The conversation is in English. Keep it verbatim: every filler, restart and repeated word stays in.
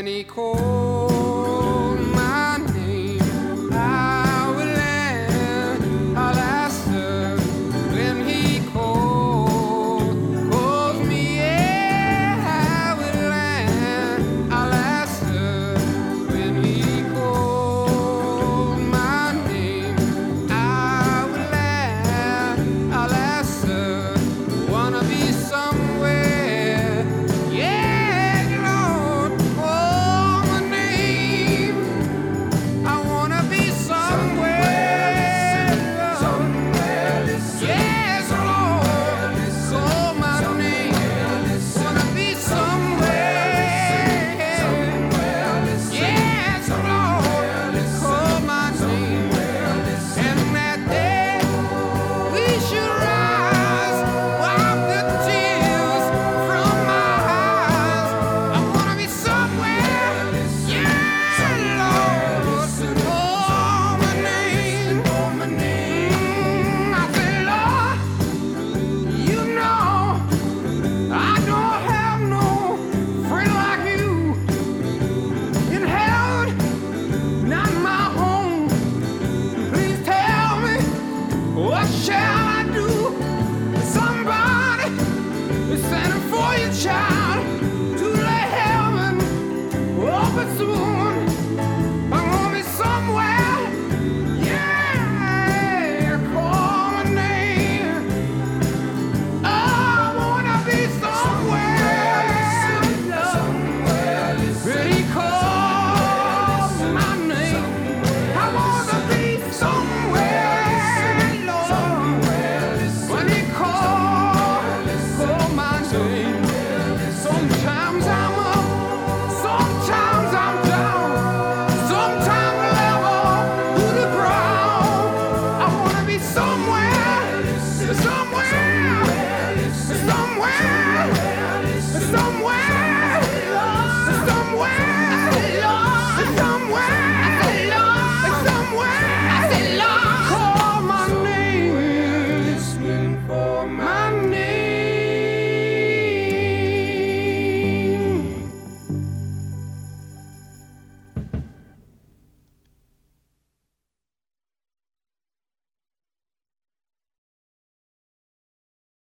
when he called my name. I will land, I'll answer when he called, calls me. Yeah, I will land, I'll answer when he called my name. I will land, I'll answer. Wanna be somewhere, yeah, Lord, call my name. I wanna be somewhere, somewhere, yes, Lord, call my name. Wanna be somewhere, yes, Lord, call my name. And that day we should rise, wipe the tears from my eyes. I wanna be somewhere, yeah, Lord, call my name. Mm, I say, Lord, you know I don't have no friend like you in heaven, not my home. Please tell me, what shall I do? Somebody is sending for your child to lay heaven open soon. I wanna be somewhere, yeah, call my name. I wanna be somewhere, when he calls my name. I wanna be somewhere, Lord, when he calls, call my name. Sometimes I'm up, sometimes I'm down, sometimes level to the ground. I wanna be somewhere.